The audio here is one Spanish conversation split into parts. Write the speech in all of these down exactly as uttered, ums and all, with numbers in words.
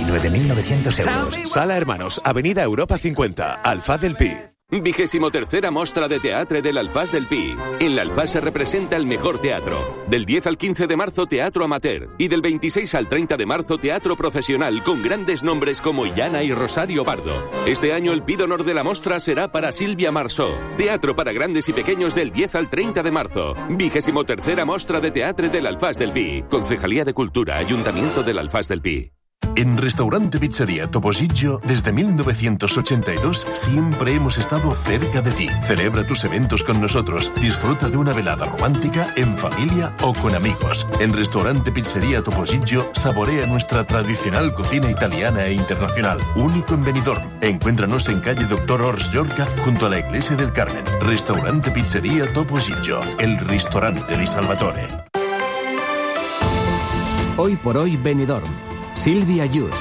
nueve mil novecientos euros. Sala Hermanos, Avenida Europa cincuenta, Alfaz del Pi. Vigésimo tercera Mostra de Teatre del Alfaz del Pi. En la Alfaz se representa el mejor teatro. Del diez al quince de marzo, teatro amateur. Y del veintiséis al treinta de marzo, teatro profesional, con grandes nombres como Illana y Rosario Pardo. Este año el Pi d'Honor de la Mostra será para Silvia Marsó. Teatro para grandes y pequeños del diez al treinta de marzo. Vigésimo tercera Mostra de Teatre del Alfaz del Pi. Concejalía de Cultura, Ayuntamiento del Alfaz del Pi. En Restaurante Pizzería Topollillo, desde mil novecientos ochenta y dos, siempre hemos estado cerca de ti. Celebra tus eventos con nosotros. Disfruta de una velada romántica, en familia o con amigos. En Restaurante Pizzería Topollillo, saborea nuestra tradicional cocina italiana e internacional. Único en Benidorm. Encuéntranos en calle Doctor Ors Llorca, junto a la Iglesia del Carmen. Restaurante Pizzería Topollillo, el ristorante di Salvatore. Hoy por hoy Benidorm. Silvia Yus.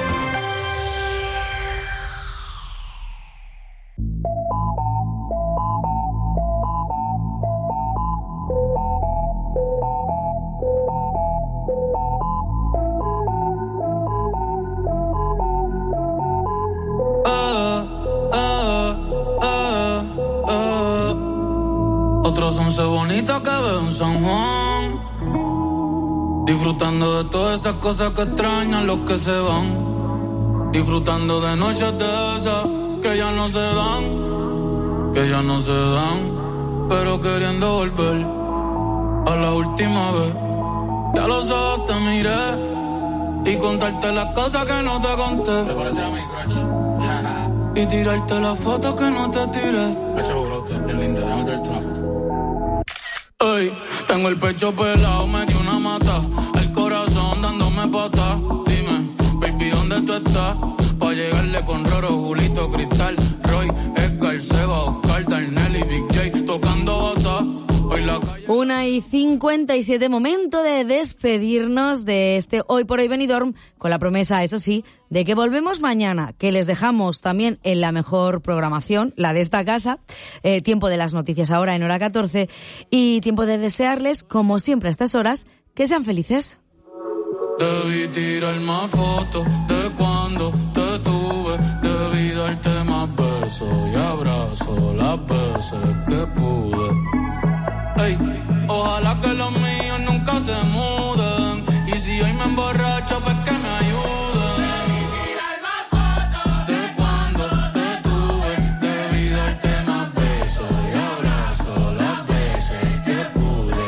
Otros once bonitos que veo en San Juan, disfrutando de todas esas cosas que extrañan los que se van. Disfrutando de noches de esas que ya no se dan, que ya no se dan, pero queriendo volver a la última vez. Ya los ojos te miré y contarte las cosas que no te conté. ¿Te parece a mi crush? Y tirarte las fotos que no te tiré. Pecho brote, es linda, déjame traerte una foto. Ey, tengo el pecho pelado, me dio una mata, el corazón dándome pata. Dime, baby, ¿dónde tú estás? Pa' llegarle con Roro, Julito, Cristal, Roy, Edgar, Seba, Oscar, Darnell y Big J, tocando bata. Hoy la calle... Una y cincuenta y siete, momento de despedirnos de este Hoy por Hoy Benidorm, con la promesa, eso sí, de que volvemos mañana, que les dejamos también en la mejor programación, la de esta casa, eh, tiempo de las noticias ahora en hora catorce, y tiempo de desearles, como siempre a estas horas, que sean felices. Debí tirar más fotos de cuando te tuve, debí darte más besos y abrazos las veces que pude. Ey, ojalá que los míos nunca se muden, y si hoy me emborracho pues que me ayuden. Debí tirar más fotos de cuando te tuve, debí darte más besos y abrazos las veces que pude.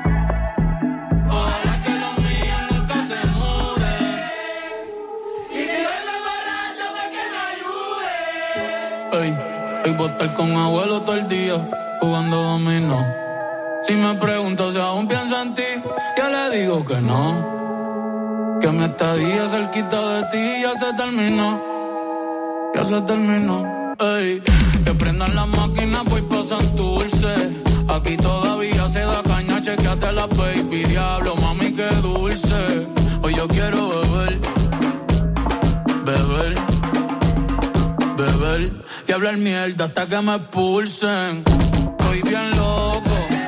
Ojalá que los míos nunca se muden, y si hoy me emborracho pues que me ayuden. Ey, hoy voy a estar con abuelo todo el día jugando dominó. Si me pregunto si aún pienso en ti, yo le digo que no. Que mi estadía cerquita de ti ya se terminó. Ya se terminó. Ey, que prendan las máquinas, voy pa' Santurce. Aquí todavía se da caña, chequeate la baby. Diablo, mami, qué dulce. Hoy yo quiero beber, beber, beber y hablar mierda hasta que me expulsen. Estoy bien loco.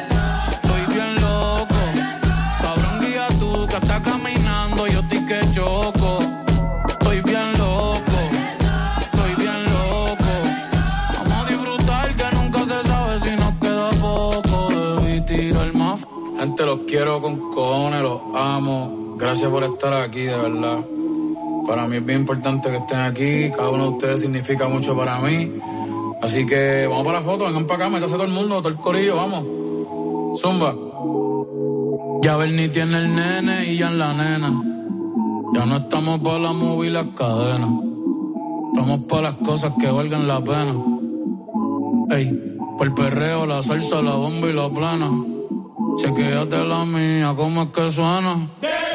Que está caminando, yo estoy que choco. Estoy bien loco, estoy bien loco. Vamos a disfrutar que nunca se sabe si nos queda poco. Debí tirar más. Gente, los quiero con cojones, los amo. Gracias por estar aquí, de verdad. Para mí es bien importante que estén aquí. Cada uno de ustedes significa mucho para mí. Así que vamos para la foto, vengan para acá, métase todo el mundo, todo el corillo, vamos. Zumba. Ya Bernie tiene el nene y ya en la nena. Ya no estamos para la movie y las cadenas. Estamos para las cosas que valgan la pena. Ey, por el perreo, la salsa, la bomba y la plana. Chequéate la mía, cómo es que suena.